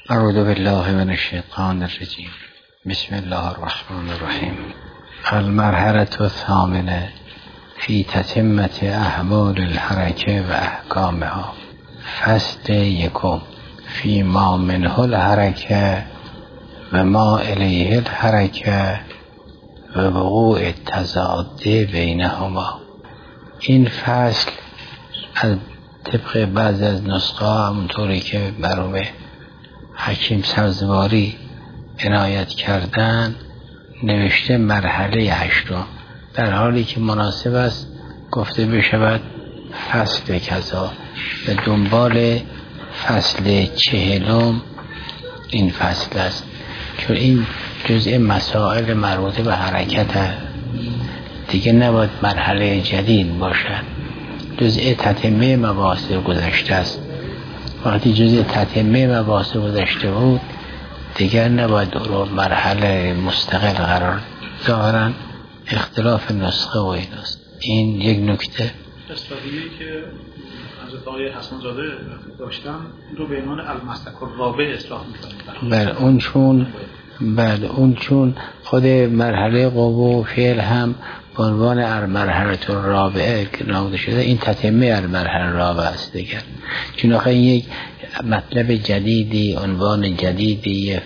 اعوذ بالله من الشیطان الرجیم. بسم الله الرحمن الرحیم. المرحلة الثامنة فی تتمة احوال الحرکه و احکامها. فصل یکم فی ما منه الحرکه و ما الیه الحرکه و وقوع تضاد بینهما. این فصل از طبق بعض از نسخه همونطوری که مرحوم حکیم سبزواری عنایت کردن نوشته مرحله هشتم، در حالی که مناسب است گفته بشود فصل کذا. به دنبال فصل چهلم این فصل است، چون این جزء مسائل مربوط به حرکت است، دیگه نباید مرحله جدید باشد، جزء تتمه مباحث گذشته است. وقتی جزء تتمه مباحث گذشته بود دیگر نباید رو مرحله مستقل قرار دارن. اختلاف نسخه و ایناست. این یک نکته. استادیه‌ای که حضرت آقای حسن زاده داشتن رو به عنوان المسلک الرابع اصلاح می‌کنن. اون چون خود مرحله قوه و فعل هم به عنوان مرحله الرابعه نامیده شده، این تتمه المرحله الرابعه است دیگر. چون آخه یک مطلب جدیدی، عنوان جدیدی،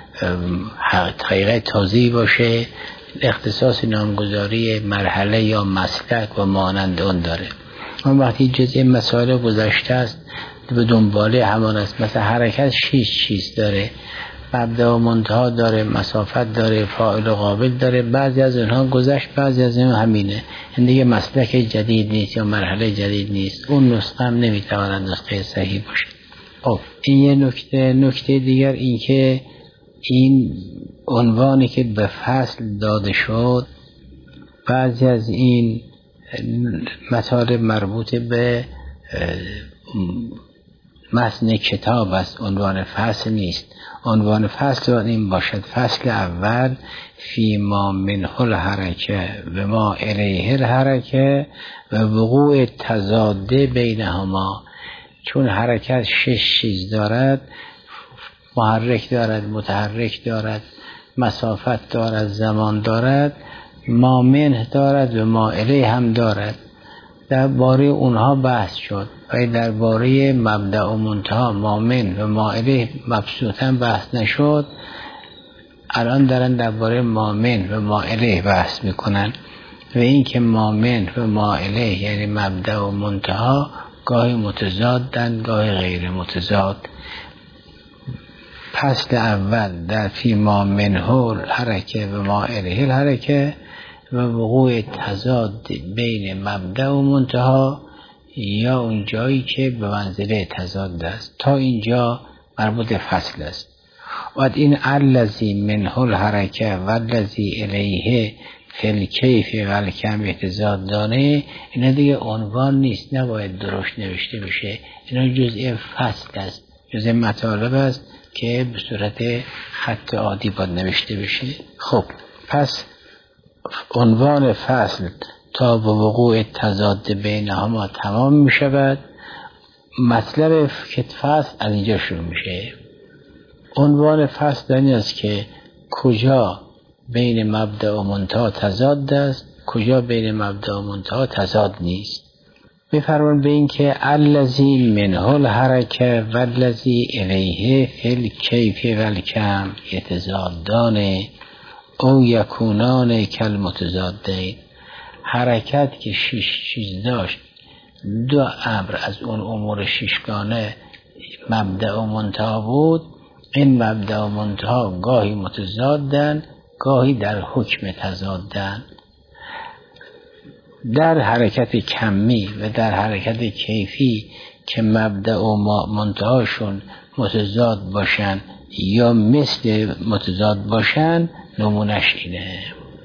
حقیقت تازه‌ای باشه، اختصاص نامگذاری مرحله یا مسلک و مانند اون داره. اما وقتی جزء مسائل گذشته است به دنباله همان است. مثلا حرکت 6 چیز داره، مبدا و منتها داره، مسافت داره، فاعل و قابل داره. بعضی از اونها گذشت، بعضی از اونها همینه. این دیگه مسلک جدید نیست یا مرحله جدید نیست. اون نسخه هم نمیتواند نسخه صحیح باشه. این یه نکته دیگر این که این عنوانی که به فصل داده شد، بعضی از این مطالب مربوط به متن کتاب است، عنوان فصل نیست. عنوان فصل باید این باشد: فصل اول فی ما منه الحرکه و ما الیه الحرکه و وقوع تضاد بینهما. چون حرکت 6 چیز دارد، محرک دارد، متحرک دارد، مسافت دارد، زمان دارد، ما منه دارد و ما الیه هم دارد. درباره اونها بحث شد و درباره مبدأ و منتها ما من و ما الیه مبسوطاً بحث نشد. الان دارن درباره ما من و ما الیه بحث میکنن و این که ما من و ما الیه یعنی مبدأ و منتها گاهی متضادن گاهی غیر متضاد. فصل اول در فی ما منه الحرکه و ما الیه الحرکه و وقوع تضاد بین مبدأ و منتها، یا اون جایی که به منزله تضاد است. تا اینجا مربوط فصل است. و این الذی منه الحرکه و الذی الیه فی الکیف و الکم تضاد دانه، اینا دیگه عنوان نیست، نباید درشت نوشته بشه. اینا جزء فصل است، جزء مطالب است که به صورت خط عادی باید نوشته بشه. خب پس عنوان فصل تا به وقوع تضاد بینهما تمام می شود. مطلب که فصل از اینجا شروع میشه. عنوان فصل این است که کجا بین مبدأ و منتها تضاد است، کجا بین مبدأ و منتها تضاد نیست. می‌فرمان به این که الذی منه الحرکه و الذی الیه فی الکیف و الکم یتضادان او یکونان کالمتضادین. حرکت که 6 چیز داشت، 2 امر از اون امور 6گانه مبدأ و منتها بود. این مبدأ و منتها گاهی متضادن گاهی در حکم تضادن. در حرکت کمی و در حرکت کیفی که مبدأ و منتهاشون متضاد باشن یا مثل متضاد باشن، نمونش اینه: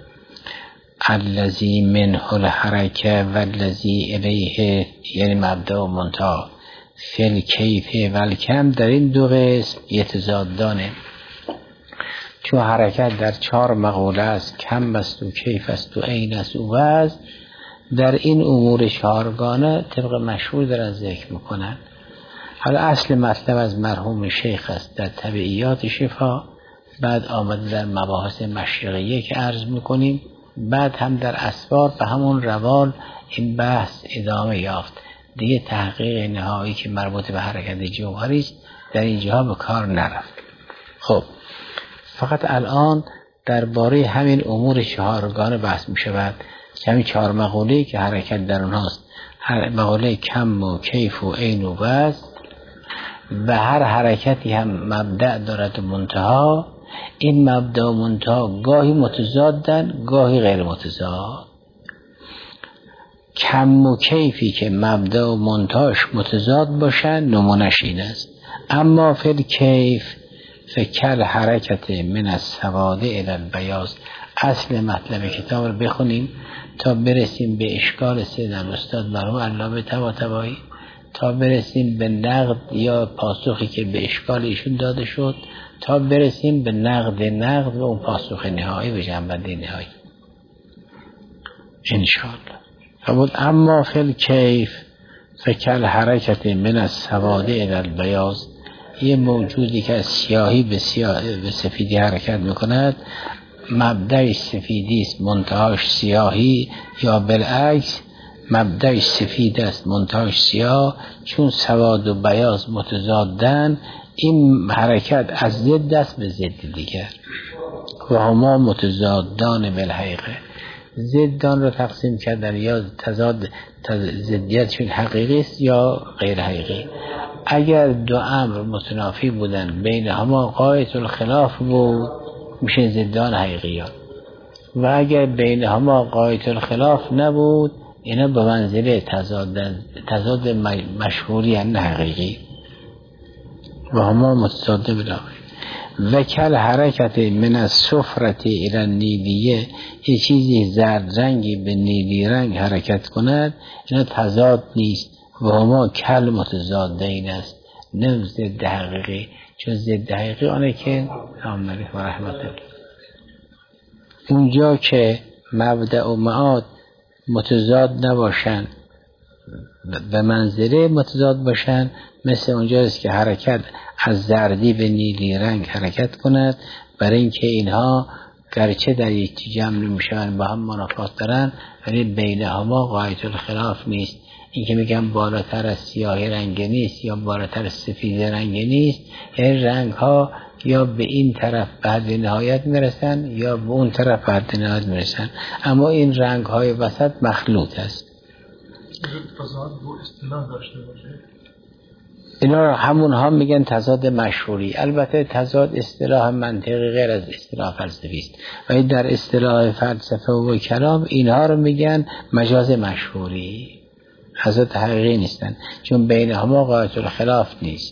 الذی منه الحرکه و الذی الیه یعنی مبدأ و منتها فی الکیف و الکم. در این 2 قسم یتضادانه. چون حرکت در 4 مقوله است: کم است و کیف است و عین است و وزن. در این امور 4گانه طبق مشهور دارن ذکر میکنن. حالا اصل مطلب از مرحوم شیخ است در طبیعیات شفا، بعد آمده در مباحث مشرقیه که عرض میکنیم، بعد هم در اسفار به همون روال این بحث ادامه یافت. دیگه تحقیق نهایی که مربوط به حرکت جوهری است در اینجا به کار نرفت. خب فقط الان درباره همین امور چهارگانه بحث می شود که همین 4 مقوله‌ای که حرکت در اونهاست، هر مقوله کم و کیف و عین و وزن، و هر حرکتی هم مبدأ دارد و منتها. این مبدأ و منتها گاهی متضادن گاهی غیر متضاد. کم و کیفی که مبدأ و منتهاش متضاد باشن نمونش این است. اما فی الکیف فکل حرکت من السواد الی البیاض. اصل مطلب کتاب رو بخونیم تا برسیم به اشکال سید الاستاد مرحوم علامه طباطبایی، تا برسیم به نقد یا پاسخی که به اشکال ایشون داده شد، تا برسیم به نقد و اون پاسخ نهایی به جنبنده نهایی انشاءالله. فرمود اما فی الکیف فکل حرکت من السواد الی البیاض. یه موجودی که از سیاهی به سفیدی حرکت میکند، مبدأش سفیدی است منتهاش سیاهی، یا بالعکس مبدأش سفید است منتهاش سیاه. چون سواد و بیاض متضادن، این حرکت از ضد است به ضد دیگر. و هما متضادان بالحقیقه. ضدان رو تقسیم کردن، یا تضاد ضدیتشون حقیقی است یا غیر حقیقی. اگر دو امر متنافی بودن بین هما غایت الخلاف بود میشه ضدان حقیقیان، و اگر بین هما غایت الخلاف نبود اینا به منزله تضاد مشهوری نه حقیقی. و هما متضاد بلا وکل حرکت من الصفرة الی النیلیه. یه چیزی زرد رنگی به نیلی رنگ حرکت کند، اینا تضاد نیست. و هما کل متضادین است، نه ضد حقیقی. چون ضد حقیقی آنه که آمده و رحمت الله اونجا که مبدأ و معاد متضاد نباشن و منظره متضاد باشن، مثل اونجاست که حرکت از زردی به نیلی رنگ حرکت کند، برای اینکه اینها گرچه در یک جمع نمیشن با هم منافات دارن ولی بین هما غایت الخلاف نیست. این که میگم بالاتر از سیاهی رنگ نیست یا بالاتر از سفید رنگ نیست، این رنگ ها یا به این طرف به حد نهایت میرسن یا به اون طرف به حد نهایت میرسن، اما این رنگ های وسط مخلوط است. تضاد دو اصطلاح داشته باشه، اینا رو همون ها میگن تضاد مشهوری. البته تضاد اصطلاح منطقی غیر از اصطلاح فلسفی است، ولی در اصطلاح فلسفه و کلام اینها رو میگن مجاز مشهوری، تضاد حقیقی نیستن، چون بین هما غایت الخلاف نیست.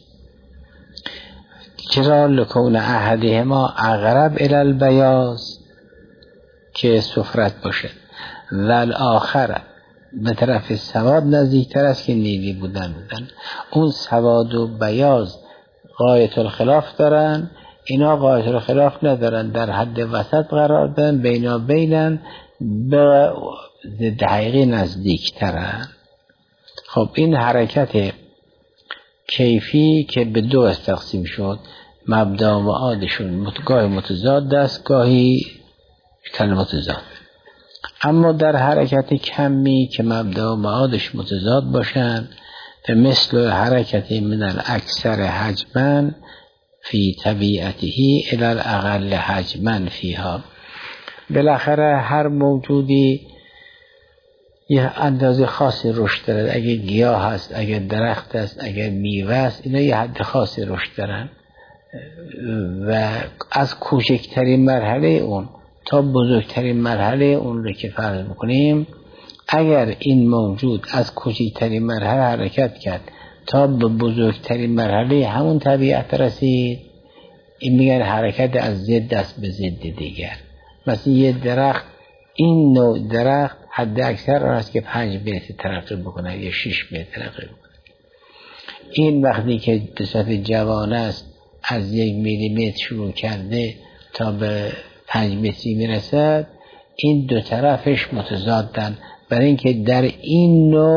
چرا؟ لکون احدهما اقرب الی البیاض، که صفرت باشه، و الاخر به طرف سواد نزدیکتر است که نیلی بودن. اون سواد و بیاض غایت الخلاف دارن، اینا غایت الخلاف ندارن، در حد وسط قرار دارن، بینن به ضد حقیقی نزدیکترن. خب این حرکت کیفی که به دو تقسیم شد، مبدا و معادشون گاهی متضاد است گاهی کل متضاد. اما در حرکت کمی که مبدا و معادش متضاد باشند، به مثل حرکت من الاکثر حجما فی طبیعته الی الاقل حجما فیها. بالاخره هر موجودی یه اندازه خاصی رشد دارد. اگه گیاه هست، اگه درخت است، اگه میوه است، اینا یه حد خاصی رشد دارن و از کوچکترین مرحله اون تا بزرگترین مرحله اون رو که فرض میکنیم، اگر این موجود از کوچکترین مرحله حرکت کرد تا به بزرگترین مرحله همون طبیعت رسید، این میگن حرکت از ضد است به ضد دیگر. مثلا یه درخت، این نوع درخت حد اکثر آن است که 5 متر ترقی بکنه یا 6 متر ترقی بکنه. این وقتی که به صورت جوان است از 1 میلیمتر شروع کرده تا به 5 متری میرسد، این دو طرفش متضادن، برای اینکه در این نوع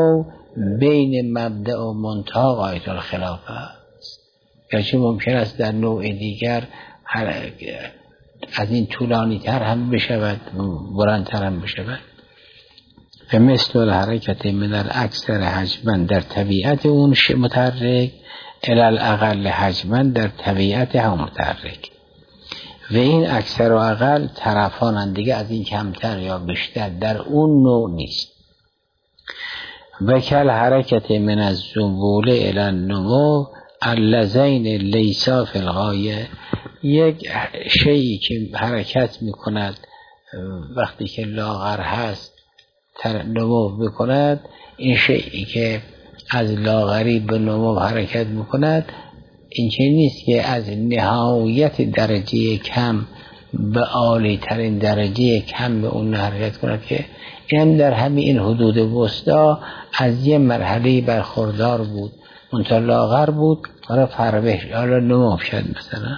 بین مبدأ و منتها غایت الخلاف است. گرچه ممکن است در نوع دیگر از این طولانی تر هم بشود، بلندتر هم بشود. فمثل الحرکت من الاکثر حجما در طبیعت اون متحرک الی الاقل حجما در طبیعت هم متحرک. و این اکثر و اقل طرفانند دیگه، از این کمتر یا بیشتر در اون نوع نیست. و کل حرکت من الذبول الی النمو اللذین لیسا فی الغایه، یک شیئی که حرکت میکند وقتی که لاغر هست نمو بکند، این شیئی که از لاغری به نمو حرکت میکند این چه نیست که از نهایت درجه کم به عالی ترین درجه کم به اون حرکت کند، که این در همین این حدود وسطا از یه مرحله برخوردار بود، منتها لاغر بود، حالا فربهش حالا نمو شد. مثلا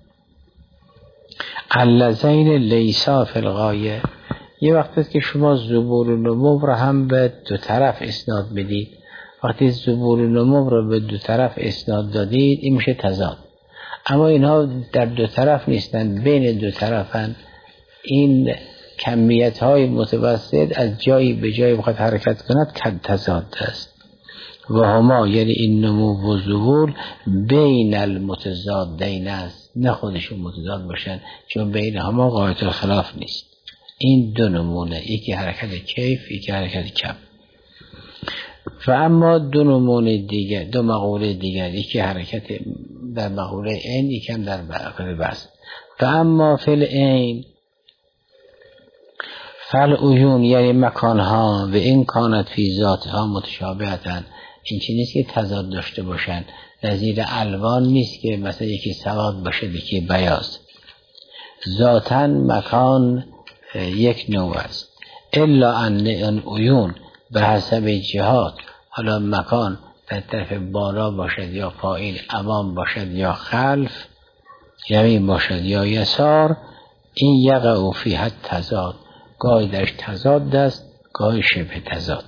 اللذین لیسا فی الغایه، یه وقت است که شما ذبول و نمو را هم به دو طرف اسناد بدید. وقتی ذبول و نمو را به دو طرف اسناد دادید این میشه تضاد. اما اینها در دو طرف نیستند، بین دو طرفند. این کمیت های متوسط از جایی به جایی بخواد حرکت کند که تضاد است. و هما یعنی این نمو و ذبول بین المتضادین است، نه خودشون متضاد باشن، چون بین هما غایت الخلاف نیست. این دو نمونه، یکی حرکت کیف، یکی حرکت کم. و اما دو نمونه دیگر، دو مقوله دیگر، یکی حرکت در مقوله این، یکی هم در مقوله بس. و اما فی العین فالعیون یعنی مکانها و این کانت فی ذاتها متشابهتن، این چی نیست که تضاد داشته باشن، نظیر الوان نیست که مثلا یکی سواد باشه یکی بیاض. ذاتاً مکان یک نوع است، الا ان عیون به حسب جهات، حالا مکان در طرف بالا باشد یا پایین، امام باشد یا خلف، یمین باشد یا یسار، این یقع فیها تضاد، گاهی درش تضاد است، گاهی شبه تضاد.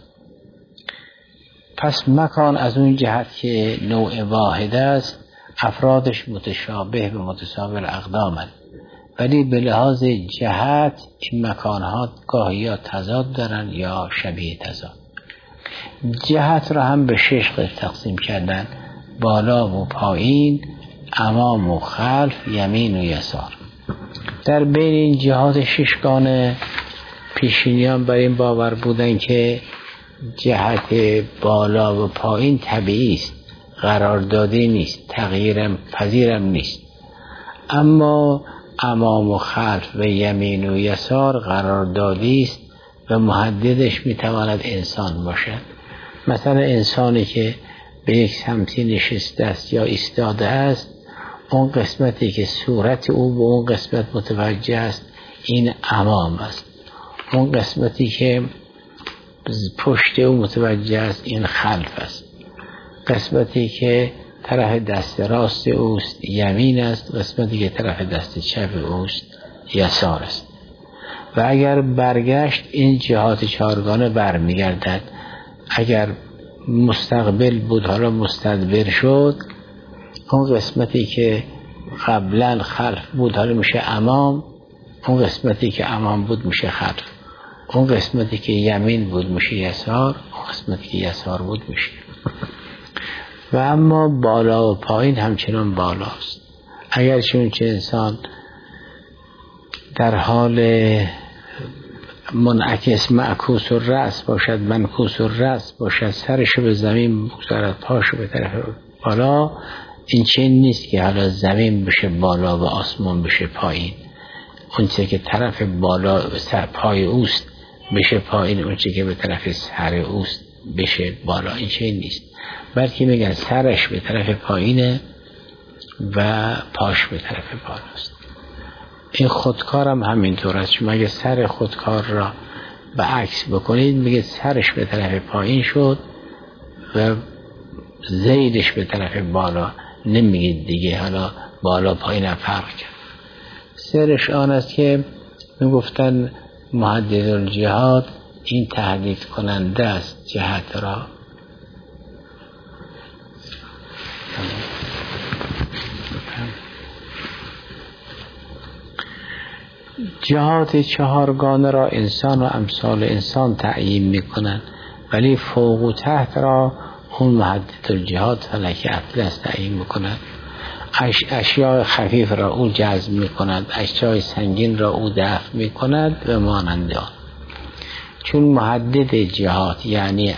پس مکان از اون جهت که نوع واحد است، افرادش متشابه و متساوی الاقدامند، ولی به لحاظ جهت این مکانها گاهی یا تضاد دارن یا شبیه تضاد. جهت را هم به 6 قسم تقسیم کردن: بالا و پایین، امام و خلف، یمین و یسار. در بین این جهات 6 گانه پیشینیان بر این باور بودن که جهت بالا و پایین طبیعی است، قراردادی نیست، تغییر پذیرم نیست. اما امام و خلف و یمین و یسار قراردادی است و محددش میتواند انسان باشد. مثلا انسانی که به یک سمتی نشسته است یا ایستاده است، اون قسمتی که صورت او به اون قسمت متوجه است این امام است، اون قسمتی که پشت او متوجه است این خلف است، قسمتی که طرف دست راست اوست یمین است، قسمتی که طرف دست چپ اوست یسار است. و اگر برگشت این جهات 4 گانه برمیگردد. اگر مستقبل بود حالا مستدبر شد، اون قسمتی که قبلا خلف بود حالا میشه امام، اون قسمتی که امام بود میشه خلف، اون قسمتی که یمین بود میشه یسار، اون قسمتی که یسار بود میشه. و اما بالا و پایین همچنان بالاست. اگر چون چه انسان در حال منعکس معکوس الرأس باشد، منکوس الرأس باشد، سرشو به زمین بگذارد، پاشو به طرف بالا، این چین نیست که حالا زمین بشه بالا و آسمان بشه پایین. اون چه که طرف بالا سر پای اوست بشه پایین، اون چه که به طرف سر اوست بشه بالا، این چین نیست. بلکه میگن سرش به طرف پایینه و پاش به طرف بالاست. این خودکار هم همینطور است. شما اگه سر خودکار را به عکس بکنید میگه سرش به طرف پایین شد و زیدش به طرف بالا، نمیگید دیگه حالا بالا پایین هم فرق کرد. سرش آن است که میگفتن محدد الجهات این تحدید کننده است جهت را، جهات چهارگانه را انسان و امثال انسان تعیین میکنند، ولی فوق و تحت را اون محدد الجهات فلک اطلس تعیین میکند. اشیاء خفیف را او جذب میکند، اشیاء سنگین را او دفع میکند و مانند آن. چون محدد جهات یعنی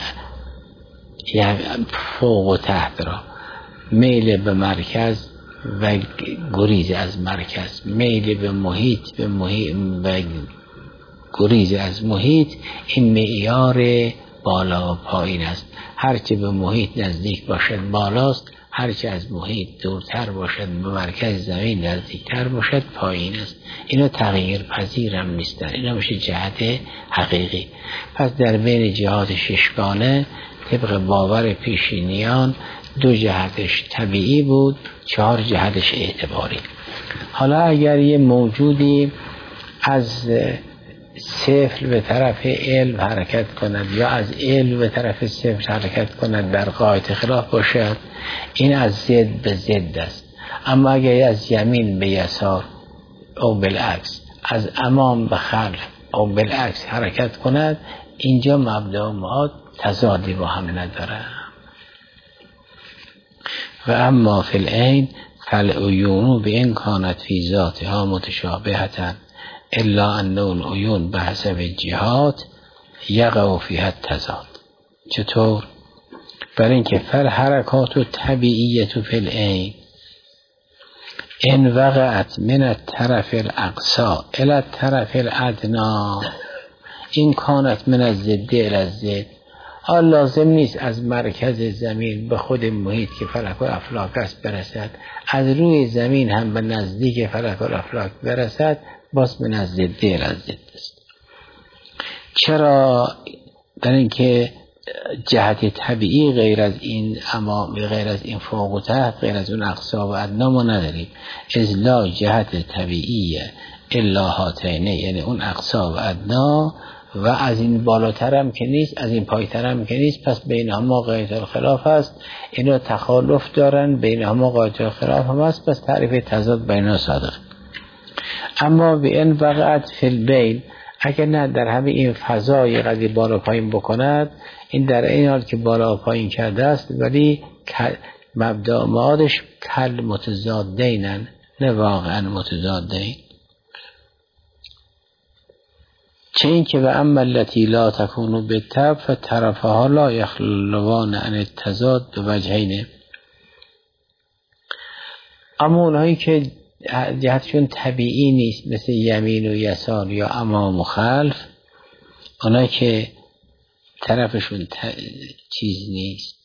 فوق و تحت را میل به مرکز و گریز از مرکز، میل به محیط و گریز از محیط، این معیار بالا و پایین است. هرچه به محیط نزدیک باشد بالاست، هرچه از محیط دورتر باشد به مرکز زمین نزدیکتر باشد پایین است. اینا تغییر پذیر هم نیستن، اینا میشه جهت حقیقی. پس در بین جهات ششگانه طبق باور پیشینیان 2 جهتش طبیعی بود، 4 جهتش اعتباری. حالا اگر یه موجودی از صفر به طرف علم حرکت کند یا از علم به طرف صفر حرکت کند در قاعده خلاف باشد، این از ضد به ضد است. اما اگر از یمین به یسار او بالعکس، از امام به خلف او بالعکس حرکت کند، اینجا مبدا و معاد تضادی با هم نداره. و اما فی العین فالعیون بإن کانت فی ذاتها متشابهة الا ان العیون به حسب جهات یقع فیها التضاد. چطور؟ برای اینکه فالحرکات طبیعیة فی العین ان وقعت من الطرف الاقصى الى الطرف الادنى این کانت من الضد الى الضد. لازم نیست از مرکز زمین به خود محیط که فلک و افلاک است برسد، از روی زمین هم به نزدیک فلک و افلاک برسد، باز من از ضد الى الضد است. چرا؟ در اینکه جهت طبیعی غیر از این امام، غیر از این فوق و تحت، غیر از اون اقصی و ادنا ما نداریم. از لا جهت طبیعی الا هاتینه، یعنی اون اقصی و ادنا، و از این بالاتر هم که نیست، از این پایتر هم که نیست. پس بینهما قاعده الخلاف است. اینا تخالف دارن، بینهما قاعده الخلاف هم است، پس تعریف تضاد بینها صادق. اما به این وقعت فی البین، اگر نه در همه این فضای قدی بالا پایین بکند، این در این حال که بالا پایین کرده است ولی مبدا معادش کل متضادینن، نه واقعا متضادین. چه این که و اما التي لا تكون بالطبع فطرفها لا يخلوان عن التضاد به وجهین. اما اونهایی که جهتشون طبیعی نیست مثل یمین و یسار یا امام و خلف، اونهایی که طرفشون چیز نیست،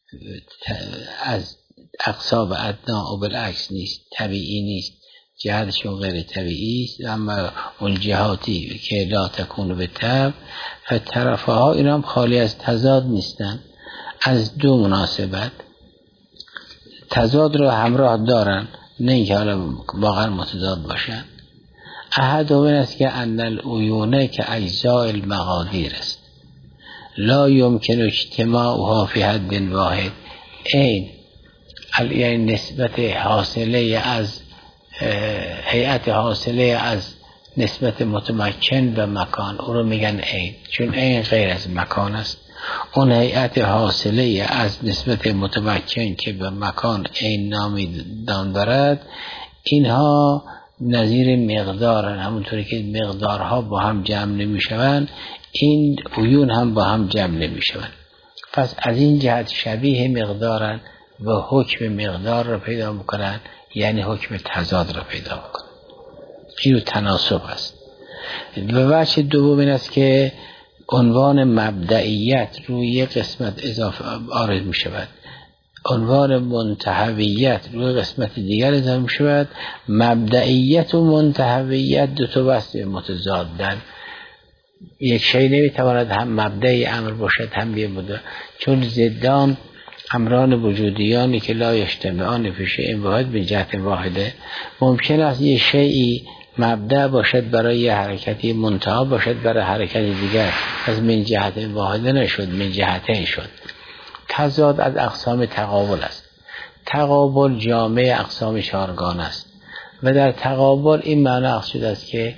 از اقصی و ادنا و بالعکس نیست، طبیعی نیست، جهتشون غیر طبیعی است. اما اون جهاتی که لا تکون به طبع فطرفها، اینا هم خالی از تضاد نیستن. از 2 مناسبت تضاد رو همراه دارن، نه اینکه حالا واقعا متضاد باشن. احد این است که ان العیون که اجزاء المقادیر است، لا یمکن اجتماعها فی حد واحد. این یعنی نسبت حاصله از هیئت حاصله از نسبت متمکن به مکان، او رو میگن عین، چون عین غیر از مکان است. اون هیئت حاصله از نسبت متمکن که به مکان عین نامی دارد، اینها نظیر مقدارن. همونطوری که مقدارها با هم جمع نمیشوند، این عیون هم با هم جمع نمیشوند. پس از این جهت شبیه مقدارن و حکم مقدار را پیدا میکنن، یعنی حکم تضاد را پیدا میکنن. این تناسب است. و وجه دوم این است که عنوان مبدئیت روی یک قسمت اضافه وارد می شود، عنوان منتهویت روی قسمت دیگر اضافه می شود. مبدئیت و منتهویت 2 تا وصف متضادن. یک شی نمیتواند هم مبدأ امر باشد هم بیابوده، چون ضدان امران وجودیانی که لا یجتمعان فی شیء واحد به جهت واحده. ممکن است یک شیئی مبدأ باشد برای یه حرکتی، منتها باشد برای حرکت دیگر، از من جهت واحده نشد، من جهتین شد. تضاد از اقسام تقابل است. تقابل جامع اقسام 4گانه است و در تقابل این معنی اخذ شده است که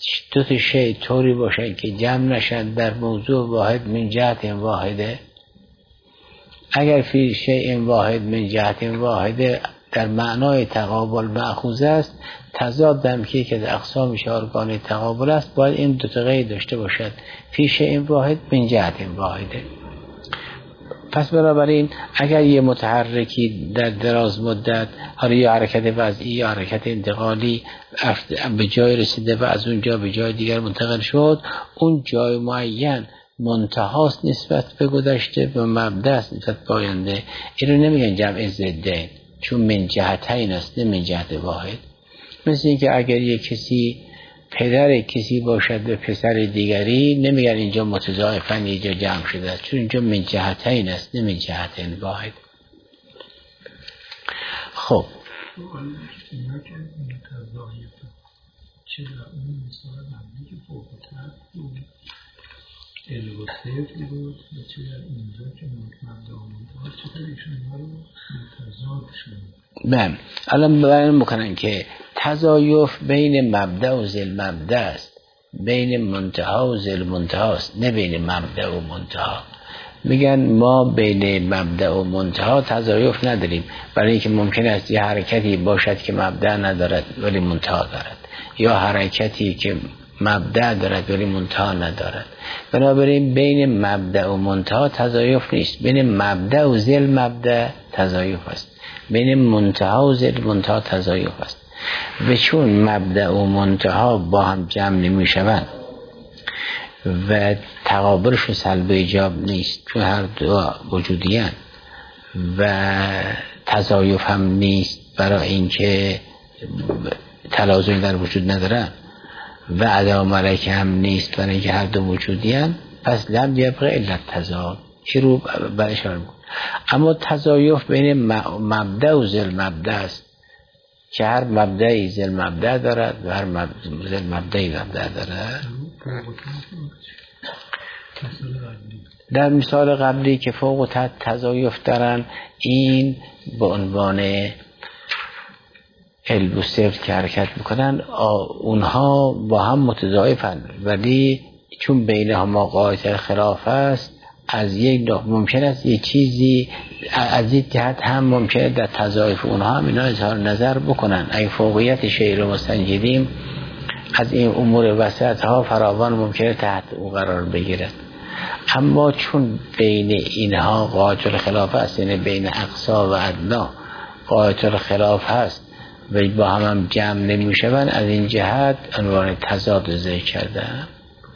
دو تا شی طوری باشن که جمع نشن در موضوع واحد من جهت واحده. اگر فی شیء واحد من جهت واحده در معنای تقابل مأخوذ است، تضاد هم که از اقسام ارکان تقابل است، باید این دو تا قید داشته باشد، فی شیء واحد من جهت واحده. پس بنابراین اگر یه متحرکی در دراز مدت، حالا یا حرکت وضعی یا حرکت انتقالی به جای رسیده و از اونجا به جای دیگر منتقل شد، اون جای معین منتهاست نسبت به گذشته و مبدا است نسبت به آینده. این رو نمیگن جمع ضدین، چون من جهتین است نه من جهت واحد. مثل اینکه اگر یک کسی پدر کسی باشد به پسر دیگری، نمیگن اینجا متضاعفن اینجا جمع شده است، چون اینجا من جهتین است نه من جهتین واحد. خب بله، الان بیان میکنن که تضایف بین مبدأ و ذل مبدأ است، بین منتها و ذل منتها است، نه بین مبدأ و منتها. میگن ما بین مبدأ و منتها تضایف نداریم، برای اینکه ممکن است یه حرکتی باشد که مبدأ ندارد ولی منتها دارد، یا حرکتی که مبدأ دارد ولی منتها ندارد. بنابراین بین مبدأ و منتها تضایف نیست، بین مبدأ و ذل مبدأ تضایف است، بین منتها و ذل منتها تضایف است. و چون مبدأ و منتها با هم جمع نمی شوند و تقابلشون سلب ایجاب نیست، چون هر دو وجودی هستند و تضایف هم نیست برای اینکه تلازم در وجود ندارن، و عدم ملکه هم نیست برای اینکه هر دو وجودی هستند، پس لم یبقى الا التضاد. این رو برشار بود. اما تضایف بین مبدأ و ذل مبدأ است که هر مبدأی ذل مبدأ دارد و هر ذل مبدأی مبدأ دارد. در مثال قبلی که فوق و تحت تضایف دارن، این به عنوان علم و صفت که حرکت میکنن، اونها با هم متضایفن، ولی چون بینهما قاعده خلاف است، از یک ممکن است یک چیزی از یک جهت هم ممکنه در تضایف اونها هم اینا اظهار نظر بکنن. اگه فوقیت شیء رو مستنجیدیم، از این امور وسط ها فراوان ممکنه تحت او قرار بگیرد. اما چون بین اینها قاعده خلاف است، یعنی بین اقصا و ادنا قاعده خلاف هست و با هم جمع نمی شوند، از این جهت عنوان تضاد ذکر کردم.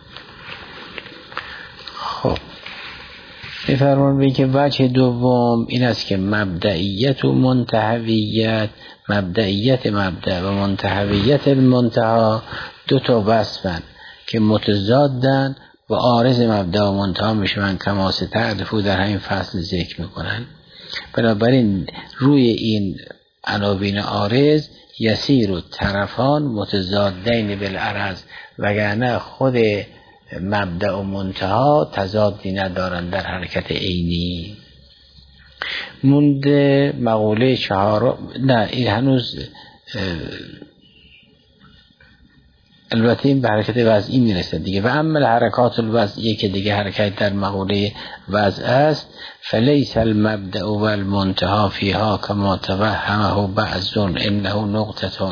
خب می‌فرمایند که وجه دوم این است که مبدئیت و منتهویت، مبدئیت مبدأ و منتهویت المنتها دو تا وصفن که متضادن و عارض مبدأ و منتها میشوند، کما ستعرفوا در همین فصل ذکر میکنن. بنابراین روی این عناوین عارض یسیر و طرفان متضادین بالعرض، وگرنه خود مبدأ و منتها تضادی ندارند در حرکت عینی. مونده مقوله چهارم، نه این هنوز البته این به حرکت وضعی میرسه دیگه. و اما حرکات الوضعی که دیگه حرکت در مقوله وضع است، فلیس المبدأ و المنتها فیها کما توهمه بعضون انه نقطتون.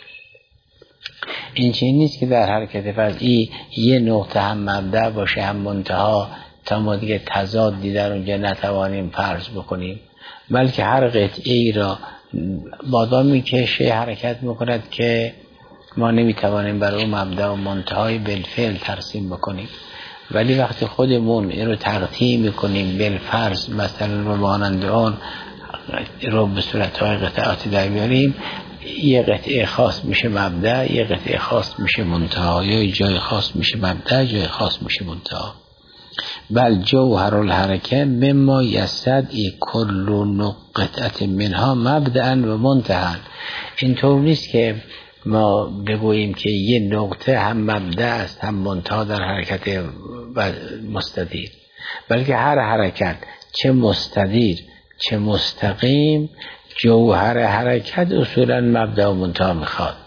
این چیز نیست که در حرکت وضعی یه نقطه هم مبدأ باشه هم منتها تا ما دیگه تضادی در اونجا نتوانیم فرض بکنیم، بلکه هر قطعی را مادامی که شیء حرکت میکند که ما نمیتوانیم برای اون مبدأ و منتهای بالفعل ترسیم بکنیم، ولی وقتی خودمون این رو تقطیع میکنیم بالفرض، مثلا رو مانند اون رو به صورتهای قطعاتی در بیاریم، یه قطعه خاص میشه مبدأ، یه قطعه خاص میشه منتها، یا جای خاص میشه مبدأ، جای خاص میشه منتها. بل جوهر الحرکه مما یستدعی کل قطعه منها مبدأ و منتها. اینطور نیست که ما بگوییم که یه نقطه هم مبدأ است هم منتها در حرکت مستدیر، بلکه هر حرکت چه مستدیر چه مستقیم، جوهر حرکت اصولا مبدأ و منتها میخواد.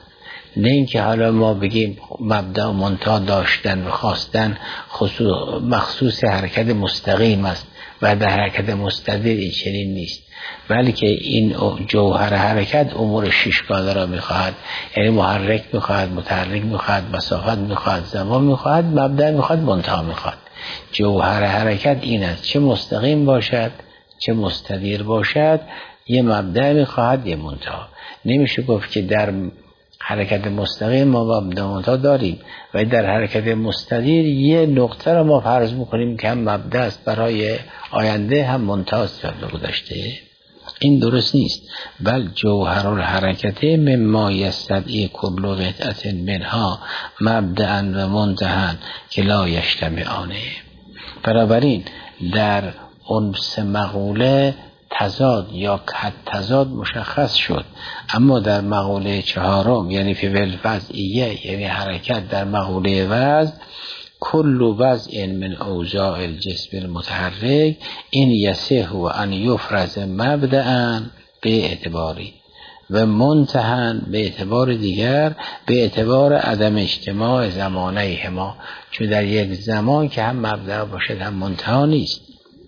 نه اینکه حالا ما بگیم مبدا و منتها داشتن و خواستن مخصوص حرکت مستقیم است و در حرکت مستدیر این چنین نیست، بلکه این جوهر حرکت امور ششگانه را میخواهد، یعنی محرک میخواهد، متحرک میخواهد، مسافت میخواهد، زمان میخواهد، مبدا میخواهد، منتها میخواهد. جوهر حرکت این است، چه مستقیم باشد چه مستدیر باشد، یه مبدا میخواهد یه منتها. نمیشه گفت که در حرکت مستقیم ما مبدا منتها داریم و در حرکت مستدیر یه نقطه را ما فرض میکنیم که هم مبدا است برای آینده هم منتها است برای گذشته. این درست نیست. بل جوهر الحرکت مما یستدعی کل قطعه منها مبدأ و منتهى که لا یجتمعان. بنابراین در اون سه مقوله تضاد یا کد تضاد مشخص شد، اما در مقوله چهارم یعنی فی الوضعیه یعنی حرکت در مقوله وضع، کل وضع من اوضاع الجسم المتحرک این یصح و ان یفرض مبدأ به اعتباری و منتهى به اعتبار دیگر، به اعتبار عدم اجتماع زمانهما، چون در یک زمان که هم مبدأ باشد هم منتهی نیست.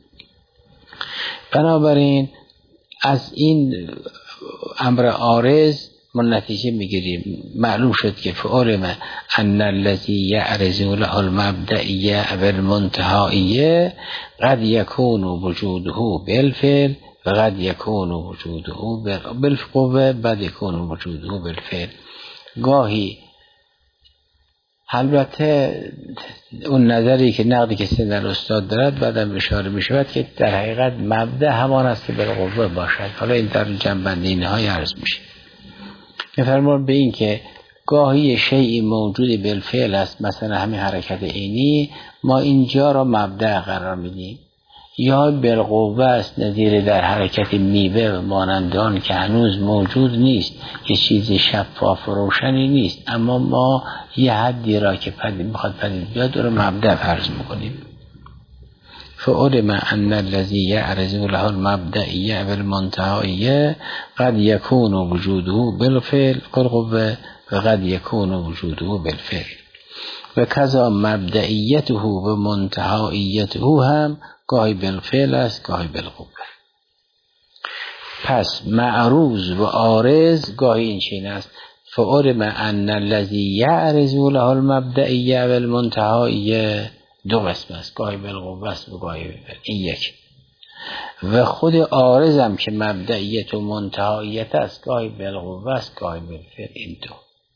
بنابراین از این امر عارض ما نتیجه میگیریم، معلوم شد که فعلم ان الذی یعرض له المبدئیه و المنتهاییه قد یکون وجوده بالفعل و قد یکون وجوده بالقوه بعد یکون وجوده بالفعل. گاهی البته اون نظری که نقدی که سیدنا استاد دارد بعدم اشاره می شود که در حقیقت مبدا همان است که بالقوه باشد. حالا این در جنبندی نهایی عرض میشه. میفرمان به این که گاهی شیئی موجود بالفعل است، مثلا همین حرکت عینی ما اینجا را مبدا قرار میدیم، یا بالقوه است نظیر در حرکت میوه و مانندان که هنوز موجود نیست، یه چیز شفاف و روشنی نیست، اما ما یه حدی را که میخواد پدید بیاد رو مبدا فرض میکنیم. فعلم ان الذی یعرض له المبدئیه و المنتهاییه قد یکون وجوده بالفعل بالقوه و قد یکون وجوده بالفعل و کذا مبدئیته و منتهاییته هم گاهی بالفعل است گاهی بالقوه. پس معروض و عارض گاهی این چین است. فعلم ان الذی یعرض له المبدئیه و المنتهاییه دو قسم است، گاهی بالقوه است و گاهی بالفعل، این یک. و خود عارض هم که مبدئیت و منتهاییت است، گاهی بالقوه است گاهی بالفعل، این دو.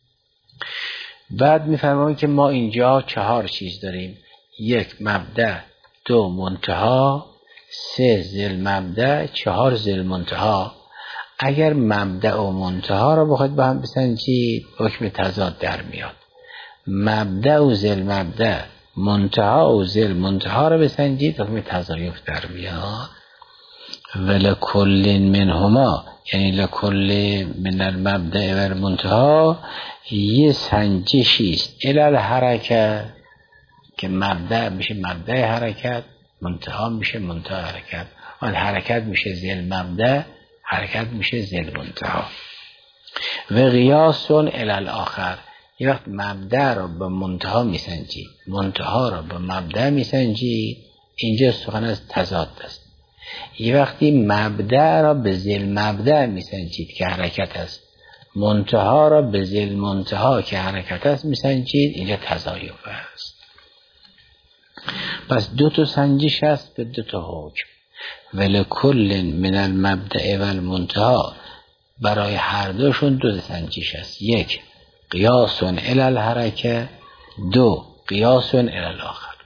بعد میفرماییم که ما اینجا 4 چیز داریم: 1 مبدأ، 2 منتهی، 3 ذل مبدأ، 4 ذل منتهی. اگر مبدأ و منتهی را بخواید با هم بسنجید حکم تضاد در میاد. مبدأ و ذل مبدأ، منتهی و ذل منتهی را بسنجید حکم تضایف در میاد. ولکل منهما یعنی لکل من المبدأ و المنتهی یه سنجشی است الی حرکت که مبدأ میشه مبدأ حرکت، منتهی میشه منتهی حرکت، آن حرکت میشه ذل مبدأ، حرکت میشه ذل منتهی. و قیاس الی الاخر، یه وقت مبدأ را به منتهی میسنجید، منتهی را به مبدأ میسنجید، اینجا سخن از تضاد است. یه وقتی مبدأ را به ذل مبدأ میسنجید که حرکت است، منتهی را به ذل منتهی که حرکت است میسنجید، اینجا تضایف است. پس 2 سنجش هست به 2 حکم. ولکل من المبدأ و المنتهی، برای هر دوشون 2 سنجش هست: 1 قیاس الی الحرکه، 2 قیاس الی الاخر.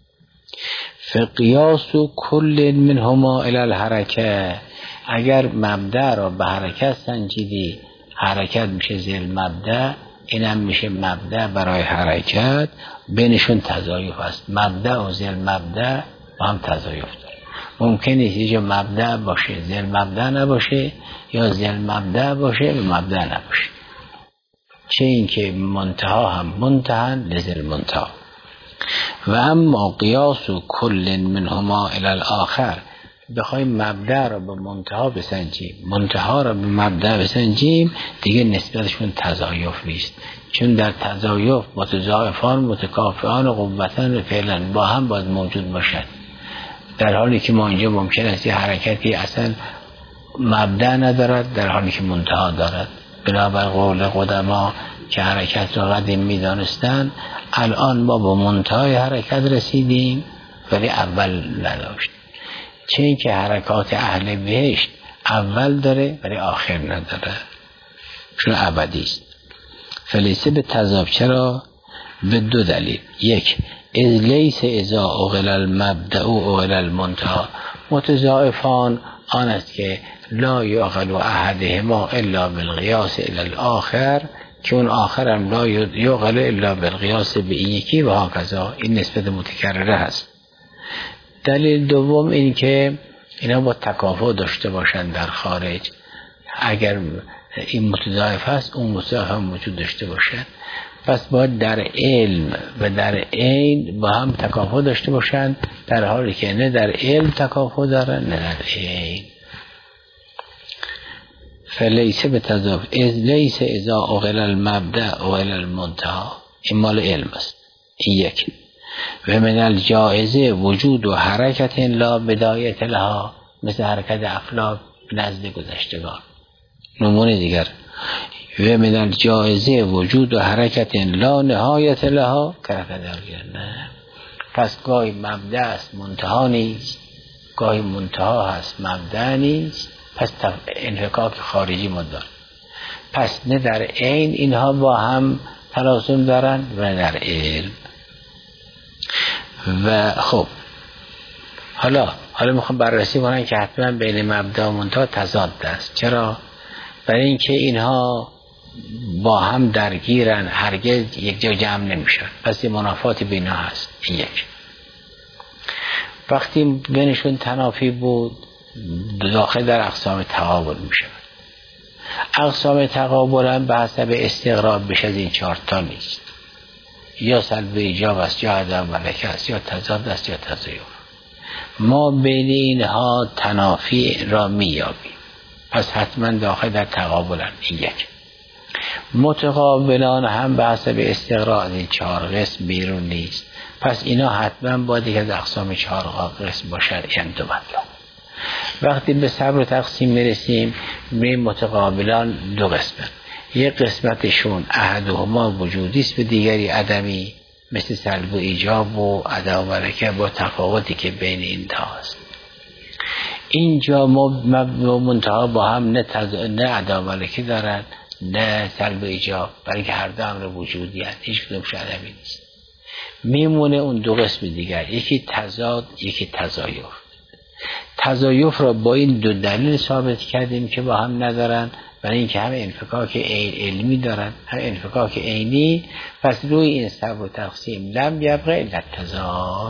فقیاس کل منهما الی الحرکه، اگر مبدأ را به حرکت سنجیدی، حرکت میشه ذل مبدأ، اینم میشه مبدأ برای حرکت، بینشون تضایف است. مبدأ و ذل مبدأ با هم تضایف داره. ممکن نیست یه جا مبدأ باشه ذل مبدأ نباشه، یا ذل مبدأ باشه و مبدأ نباشه. چه اینکه منتها هم منتهی لذل منتهی. و اما قیاس کل منهما الی الاخر بخوایم مبدأ را به منتها بسنجیم، منتها را به مبدأ بسنجیم، دیگه نسبتشون تضایف نیست. چون در تضایف متضاعفان متکافئان و قوتان فعلا با هم باید موجود باشد، در حالی که ما اینجا ممکن است یه حرکتی اصلا مبدأ ندارد در حالی که منتها دارد. بنابر قول قدما که حرکت را قدیم می‌دانستند، الان ما به منتهای حرکت رسیدیم ولی اول نداشت. چه این که حرکات اهل بهشت اول داره ولی آخر نداره، چون ابدی است. فلیسه به تضاد، چرا؟ به دو دلیل. یک، از لیس اذا اغل المبدأ اغل المنتهى. متضاعفان آن است که لا یعقل احدهما الا بالقیاس الی الاخر، که اون آخر هم لا یعقل الا بالقیاس به این یکی و هکذا. این نسبت متکرره هست. دلیل دوم این که اینا با تکافؤ داشته باشند در خارج. اگر این متضاعف هست اون متضاعف هم وجود داشته باشند، پس باید در علم و در عین با هم تکافؤ داشته باشند، در حالی که نه در علم تکافؤ دارن نه در عین. فلیسه به تضاف، از لیس اذا اغل المبدأ اغل المنتهى. این مال علم است. این یک. و من الجائزه وجود و حرکت لا بدایت لها، مثل حرکت افلاک نزد گذشتگان. نمونه دیگر، و من الجائزه وجود و حرکت لا نهایت لها کرکت نه. پس گاهی مبدأ است منتها نیست، گاهی منتها هست مبدأ نیست، پس انفکاک خارجی مدار. پس نه در عین اینها با هم تلازم دارن و نه در علم. و خب حالا میخوام بررسی کنم که حتما بین مبدأ و منتها تضاد است. چرا؟ برای اینکه اینها با هم درگیرن، هرگز یک جا جمع نمیشن، پس یه منافات بینها هست. این یک. وقتی بینشون تنافی بود داخل در اقسام تقابل میشه. اقسام تقابل هم به حسب استقراب بیش از این 4 تا نیست، یا سلب ایجاب است، یا عدم ملکه است، یا تضاد است، یا تضایف. ما بین اینها تنافی را میابیم، پس حتما داخل در تقابلن. این یک. متقابلان هم به حسب استقرار این 4 قسم بیرون نیست، پس اینا حتما باید که از اقسام 4 قسم باشد. این دو مطلب. وقتی به صبر تقسیم میرسیم، می متقابلان 2 قسمه. یک قسمتشون احدهما وجودی است و دیگری عدمی، مثل سلب و ایجاب و عدم و ملکه، با تفاوتی که بین این هست. اینجا منتها با هم نه عدم و ملکه دارن نه سلب و ایجاب، برای که هر دو امر وجودی هست، هیچ کدومش عدمی نیست. میمونه اون 2 قسم دیگر، یکی تضاد یکی تضایف. تضایف را با این 2 دلیل ثابت کردیم که با هم ندارن، برای اینکه هم انفکاک علمی دارن هم انفکاک عینی. پس روی این سبب و تقسیم لم یبقى الا التضاد.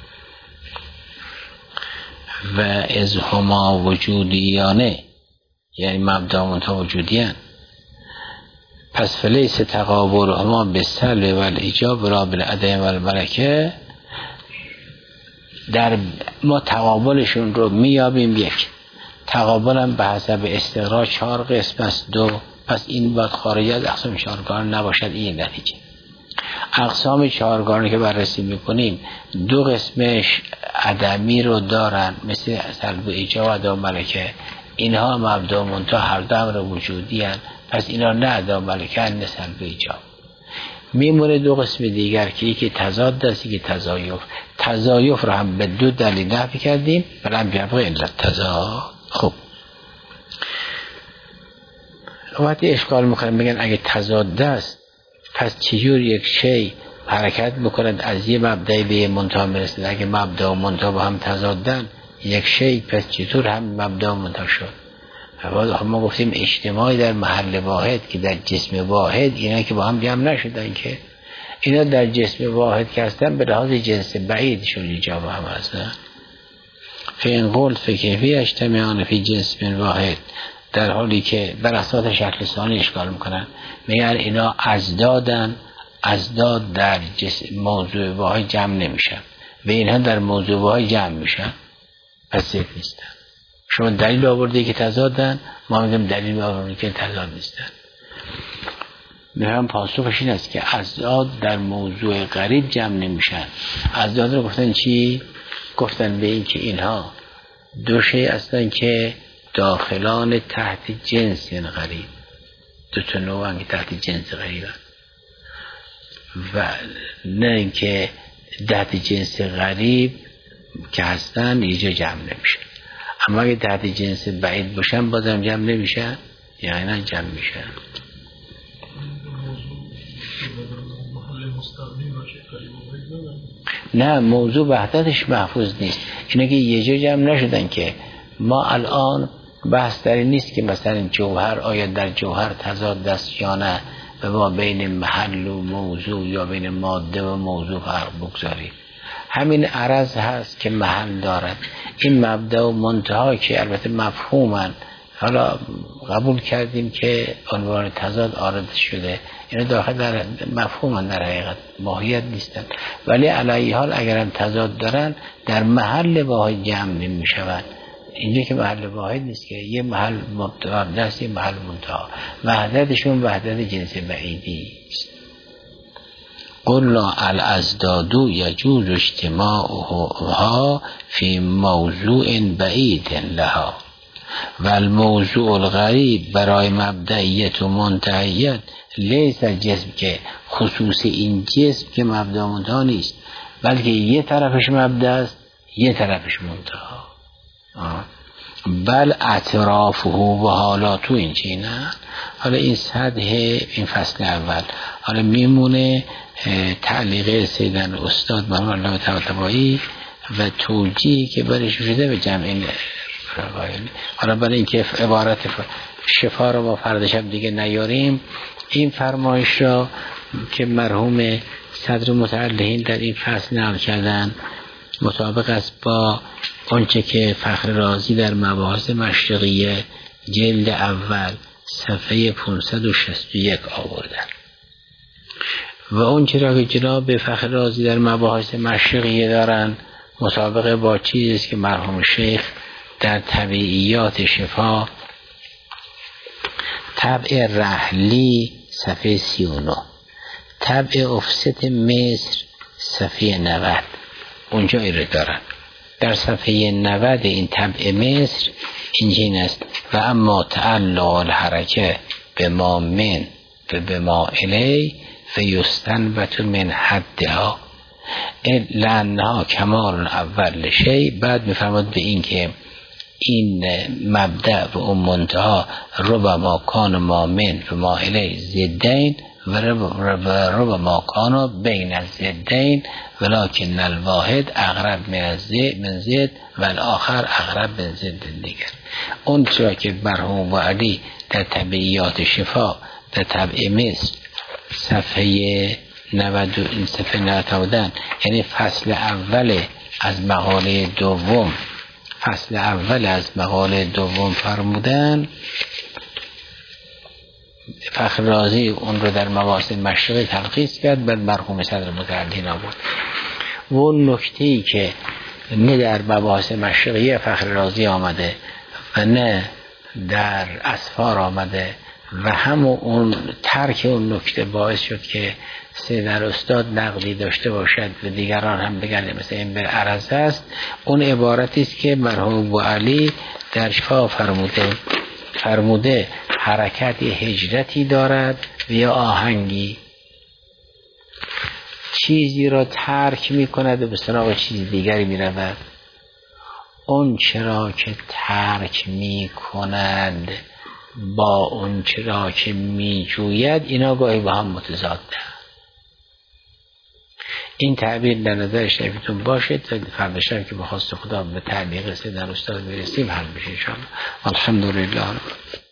و از هما وجودیانه، یعنی مبدأ منتها وجودیان، پس فلیس تقابل هما به سلب و الایجاب را بالعدم و الملکه. در ما تقابلشون رو میابیم. یک، تقابل هم به حسب استقرار 4 قسم است. 2، پس این باید خارج از اقسام 4گانه نباشد. این نتیجه. اقسام 4گانه که بررسی میکنیم 2 قسمش عدمی رو دارن، مثل سلب و ایجاب و عدم ملکه. اینها مبدأ و منتها هر دو امر وجودی هستند، پس اینا نه عدم ملکه نه سلب و ایجاب. میمونه 2 قسم دیگر که یکی تضاد است یکی تضایف. تضایف رو هم به 2 دلیل نفی کردیم، بلند بیابقه الا تضاد. خب وقتی اشکال میکنن بگن اگه تضاد است پس چجور یک شی حرکت بکند از یه مبدأ به یه منتها برسد؟ اگه مبدأ و منتها با هم تضادن یک شی، پس چطور هم مبدأ و منتها شد؟ ما گفتیم اجتماعی در محل واحد که در جسم واحد، اینا که با هم جمع نشدن، که اینا در جسم واحد که هستن به لحاظ جنس بعیدشون اینجا با هم هستن. فین قلت فکیفی اجتماعان فی جسم واحد، در حالی که بر اساس شکل ثانی اشکال میکنن، میگن اینا ازدادن، ازداد در جسم موضوع واحد جمع نمیشن و اینها در موضوع واحد جمع میشن. پس ضد نیستن. شما دلیل آوردی که تضادن، ما میگیم دلیل آوردی که تضاد نیستن. میگم پاسخش این است که اضداد در موضوع غریب جمع نمیشن. اضداد رو گفتن چی؟ گفتن به این که اینها دو شی هستن که داخلان تحت جنس غریب، دو تا نوع که تحت جنس غریبن، و نه اینکه تحت جنس غریب که هستن اینجا جمع نمیشن. اما اگه تحت جنس بعید باشن بازم جمع نمیشن، یعنی نه جمع میشن. نه، موضوع وحدتش محفوظ نیست. اینه که یه جا جمع نشدن که ما الان بحث در این نیست که مثلا جوهر آیا در جوهر تضاد است یا نه، و ما بین محل و موضوع یا بین ماده و موضوع فرق بگذاریم. همین عرض هست که محل دارد. این مبدا و منتها که البته مفهومن، حالا قبول کردیم که عنوان تضاد عارض شده، اینا داخل در مفهومن، در حقیقت ماهیت نیستن. ولی علی حال اگر هم تضاد دارن در محل واحد جمع نمیشوند. اینجا که محل واحد نیست که یه محل مبتدا است، یه محل منتها. وحدتشون وحدت جنس بعیدی است. قلنا الاضداد یجوز اجتماعها فی موضوع بعید لها و الموضوع الغریب برای مبدئیت و منتهیت لیس جسم، که خصوص این جسم که مبدا منتها نیست، بلکه یه طرفش مبدا است یه طرفش منتها. بل اطرافه و حالاتو این چی نه. حالا این سطح این فصل اول. حالا میمونه تعلیق سیدن استاد محمد الله طباطبایی و توجیهی که برش شده به جمع این فقایل. حالا برای اینکه عبارت شفا رو ما فردا شب دیگه نیاریم، این فرمایش را که مرحوم صدر متعلقین در این فصل نقل کردن مطابق است با آنچه که فخر رازی در مباحث مشرقیه جلد اول صفحه 561 آوردن، و اون چرا که جناب فخر رازی در مباحث مشرقیه دارن مطابق با چیزی که مرحوم شیخ در طبیعیات شفا طبع رحلی صفحه 39، طبع افست مصر صفحه 90 اونجا ایره دارن. در صفحه 90 این طبع مصر اینجین است: و اما تعلق الحرکه به ما من و به ما الی فیستنبت من حدها لانها کمال اول شی. بعد میفرماد به این که این مبدأ و اون منتها ربما کان ما من و ما الی زدین و ربما کان بین الزدین ولکن الواحد اقرب من زد و الاخر اقرب من زد دیگر. اون چرا که مرحوم و علی در طبیعیات شفا در طبع مصر صفحه 90 این صفحه 90 یعنی فصل اول از مقاله دوم، فصل اول از مقاله دوم فرمودن. فخر رازی اون رو در مباحث مشرقی تلخیص کرد، بعد مرحوم صدر متعلقین آورد. و اون نکته‌ای که نه در مباحث مشرقی فخر رازی آمده و نه در اسفار آمده و همون اون ترک اون نکته باعث شد که سیدر استاد نقلی داشته باشد و دیگران هم بگن مثل این بر عرض است. اون عبارتی است که مرحوم ابو علی در شفا فرموده حرکت هجرتی دارد و یا آهنگی، چیزی را ترک می کند و به سراغ چیز دیگری می رود. اون چرا که ترک می کند با اون چرا که می جوید اینا گاهی با هم متضاده. این تعبیر در نظر شریفتون باشه تا فردا شب که بخواست خدا به تعلیق سیدن استاد برسیم حل بشه انشاءالله. الحمدلله.